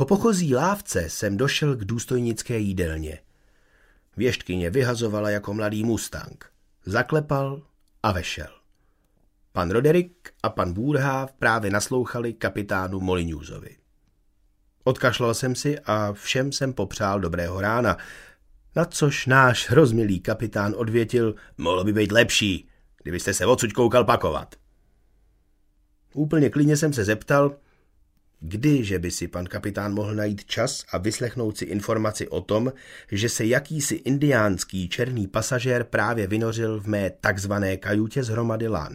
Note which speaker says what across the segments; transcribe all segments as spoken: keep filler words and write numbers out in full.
Speaker 1: pochozí lávce jsem došel k důstojnické jídelně. Věštkyně vyhazovala jako mladý mustang. Zaklepal a vešel. Pan Roderick a pan Boerhaave právě naslouchali kapitánu Molyneuxovi. Odkašlal jsem si a všem jsem popřál dobrého rána, na což náš rozmilý kapitán odvětil: mohlo by být lepší, kdybyste se odsud koukal pakovat. Úplně klidně jsem se zeptal, kdy že by si pan kapitán mohl najít čas a vyslechnout si informaci o tom, že se jakýsi indiánský černý pasažér právě vynořil v mé takzvané kajutě z hromady lan.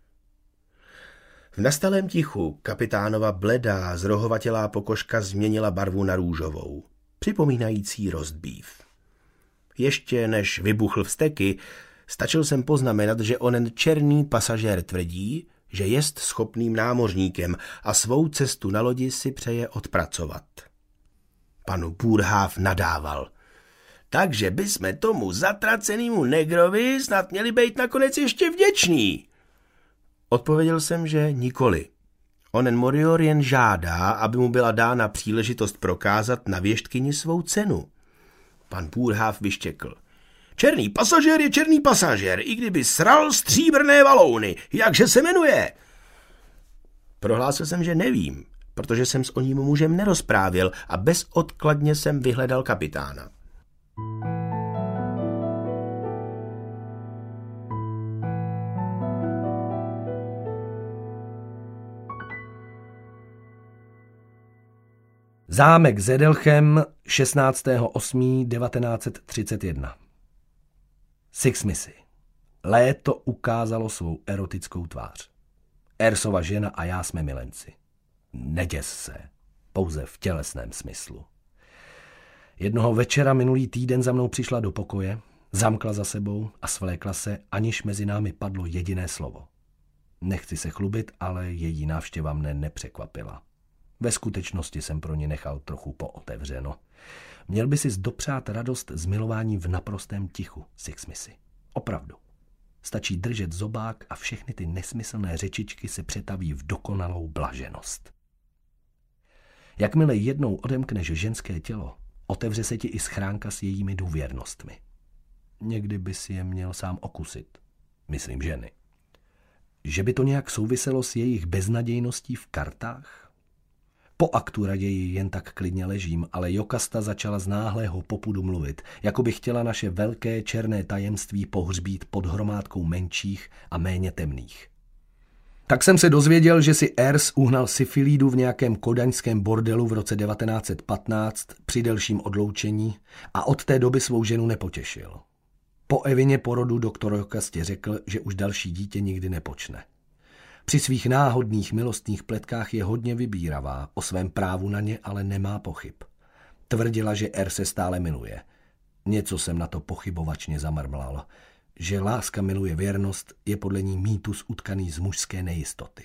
Speaker 1: V nastalém tichu kapitánova bledá, zrohovatělá pokožka změnila barvu na růžovou, připomínající roast beef. Ještě než vybuchl vzteky, stačil jsem poznamenat, že onen černý pasažér tvrdí, že jest schopným námořníkem a svou cestu na lodi si přeje odpracovat. Panu Boerhaave nadával: takže bysme tomu zatracenému negrovi snad měli být nakonec ještě vděční. Odpověděl jsem, že nikoli. Onen Morior jen žádá, aby mu byla dána příležitost prokázat na věštkyni svou cenu. Pan Boerhaave vyštěkl: černý pasažér je černý pasažér, i kdyby sral stříbrné valouny. Jakže se jmenuje? Prohlásil jsem, že nevím, protože jsem s oním mužem nerozprávěl a bezodkladně jsem vyhledal kapitána.
Speaker 2: Zámek Zedelchem, šestnáctého osmého devatenáct set třicet jedna. Sixsmisi. Léto ukázalo svou erotickou tvář. Ersova žena a já jsme milenci. Neděs se, pouze v tělesném smyslu. Jednoho večera minulý týden za mnou přišla do pokoje, zamkla za sebou a svlékla se, aniž mezi námi padlo jediné slovo. Nechci se chlubit, ale její návštěva mne nepřekvapila. Ve skutečnosti jsem pro ně nechal trochu pootevřeno. Měl by si dopřát radost z milování v naprostém tichu, Sixsmisi. Opravdu. Stačí držet zobák a všechny ty nesmyslné řečičky se přetaví v dokonalou blaženost. Jakmile jednou odemkneš ženské tělo, otevře se ti i schránka s jejími důvěrnostmi. Někdy by si je měl sám okusit. Myslím ženy. Že by to nějak souviselo s jejich beznadějností v kartách? Po aktu raději jen tak klidně ležím, ale Jokasta začala z náhlého popudu mluvit, jako by chtěla naše velké černé tajemství pohřbít pod hromádkou menších a méně temných. Tak jsem se dozvěděl, že si Ers uhnal syfilídu v nějakém kodaňském bordelu v roce devatenáct set patnáct při delším odloučení a od té doby svou ženu nepotěšil. Po Evině porodu doktor Jokastě řekl, že už další dítě nikdy nepočne. Při svých náhodných milostných pletkách je hodně vybíravá, o svém právu na ně ale nemá pochyb. Tvrdila, že R se stále miluje. Něco jsem na to pochybovačně zamrmlal. Že láska miluje věrnost, je podle ní mýtus utkaný z mužské nejistoty.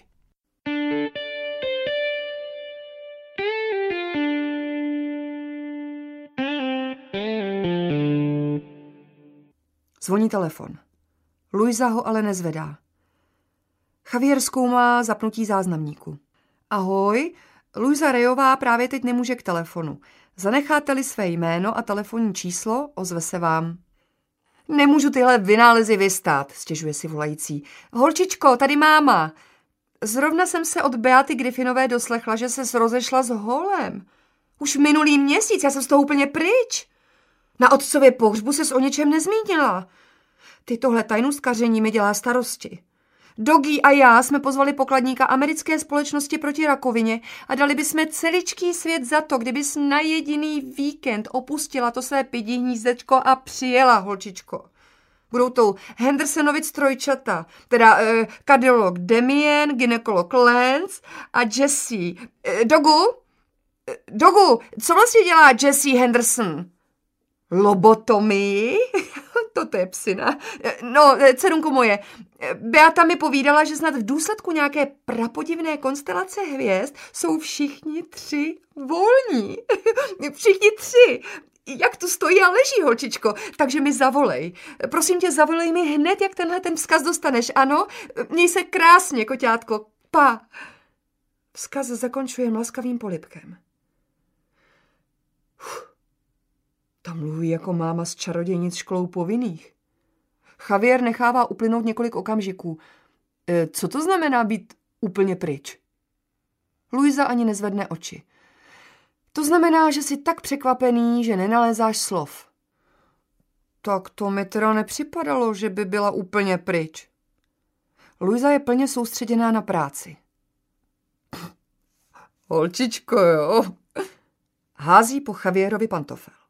Speaker 3: Zvoní telefon. Luisa ho ale nezvedá. Javier zkoumá zapnutí záznamníku. Ahoj, Luisa Rejová právě teď nemůže k telefonu. Zanecháte-li své jméno a telefonní číslo, ozve se vám. Nemůžu tyhle vynálezy vystát, stěžuje si volající. Holčičko, tady máma. Zrovna jsem se od Beaty Griffinové doslechla, že ses rozešla s Holem. Už minulý měsíc, já jsem z toho úplně pryč. Na otcově pohřbu ses o něčem nezmínila. Ty tohle tajnůstkaření mi dělá starosti. Doggy a já jsme pozvali pokladníka americké společnosti proti rakovině a dali bychom celičký svět za to, kdybys na jediný víkend opustila to své pidi hnízdečko a přijela, holčičko. Budou to Hendersonovic trojčata, teda eh, kardiolog Damien, gynekolog Lance a Jessie. Eh, Dogu? Eh, Dogu, co vlastně dělá Jessie Henderson? Lobotomii? To je psina. No, dcerunko moje, Beata mi povídala, že snad v důsledku nějaké prapodivné konstelace hvězd jsou všichni tři volní. Všichni tři. Jak tu stojí a leží, holčičko. Takže mi zavolej. Prosím tě, zavolej mi hned, jak tenhle ten vzkaz dostaneš, ano? Měj se krásně, koťátko. Pa. Vzkaz zakončuje mlaskavým polibkem. Ta mluví jako máma z čarodějnic školou povinných. Javier nechává uplynout několik okamžiků. E, co to znamená být úplně pryč? Luisa ani nezvedne oči. To znamená, že jsi tak překvapený, že nenalézáš slov. Tak to mi teda nepřipadalo, že by byla úplně pryč. Luisa je plně soustředěná na práci. Holčičko, jo. Hází po Javierovi pantofel.